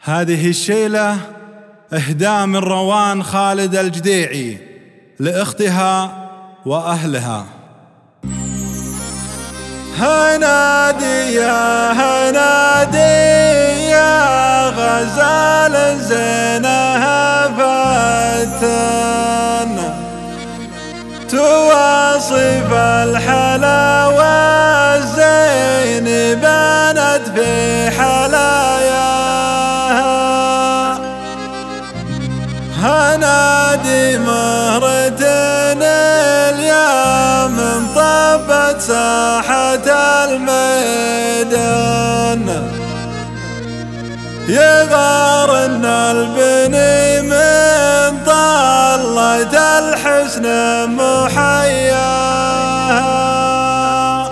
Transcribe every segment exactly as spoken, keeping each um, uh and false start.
هذه الشيلة إهداء من روان خالد الجديعي لأختها وأهلها. هنادي يا هنادي يا غزال زينها فتن تواصف الحلاوة الزين بانت في حلاياها. هنادي مهرة اليوم انطبت ساحة الميدان يغارن البني من طلة الحسن محياها.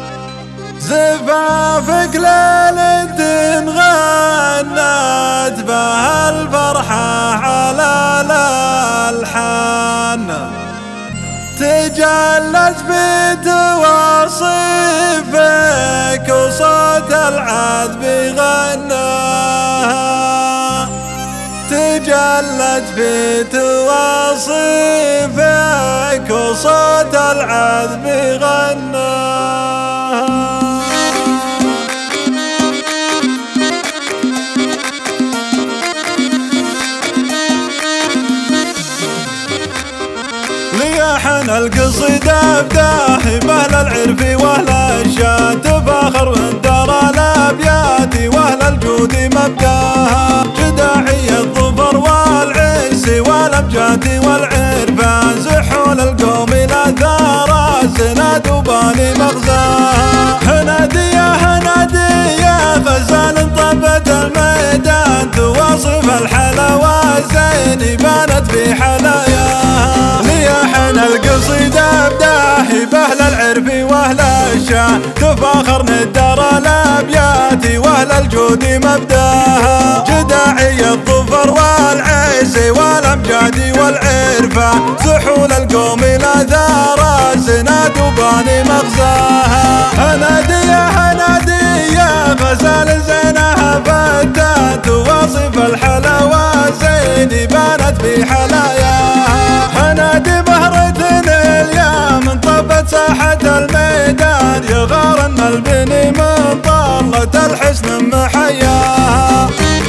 زفافك ليلة غنت بها الفرحة على الألحان تجلت بتواصيفك وصوت العذب غناها. تجلت بتواصيفك وصوت العذب غناها. ليحن القصيدة بداه بأهل العرف وأهل الشان تفاخر وندر الأبيات وأهل الجود مبداها. جداعي الظفر والعز والأمجاد والعرفان زحول القوم الأثار السناد وباني مغزاها. هنادي يا هنادي يا غزال انطبت الميدان تواصف الحلاوة الزين بانت في حلاياها. ليحن القصيدة بداه بأهل العرف وأهل الشان تفاخر ندر الأبيات وأهل الجود مبداها. جداعي الظفر والعز والأمجاد والعرفان زحول القوم الأثار الزناد وباني مغزاها. هنادي يا هنادي يا غزال زينها فتان تواصف الحلاوة زين بانت في حلاياها. هنادي بهرة اليوم انطبت ساحة الميدان يغارن البني من طلة الحسن محياها.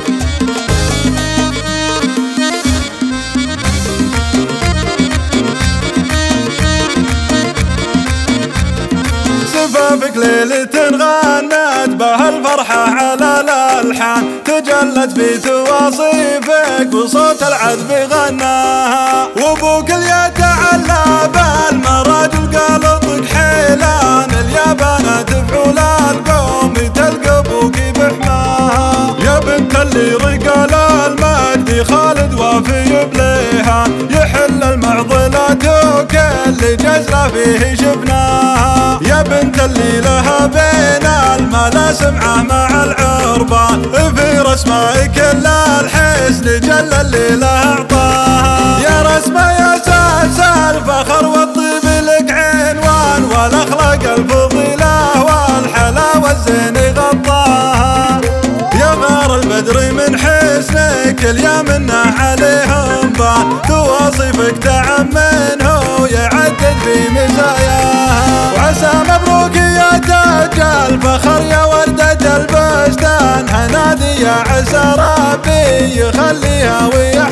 زفافك ليلة غنت بها الفرحة على الألحان تجلت في تواصيفك وصوت العذب غناها. وابوك اليتعلى بالمراجل قال اطق حيلان اليابانة تفعل القوم تلقى ابوك بحماها. يا بنت اللي رجال المجد خالد وافي بليهان يحل المعضلات وكل جزلة فيه شفناها. يا بنت اللي لها بين الملا سمعه مع العربان في رسمه كل الحسن جل اللي لها اعطاها. يا رسمه يا ساس الفخر والطيب لك عنوان والاخلاق الفضيله والحلاوه الزين غطاها. يا غار البدر من حسنك اليوم انه عليهم بان تواصفك دعم منه يعدد في مزاياها. وعسى مبروك يا تاج الفخر يا وردة البستان. هنادي يا عسى ربي يخليها ويا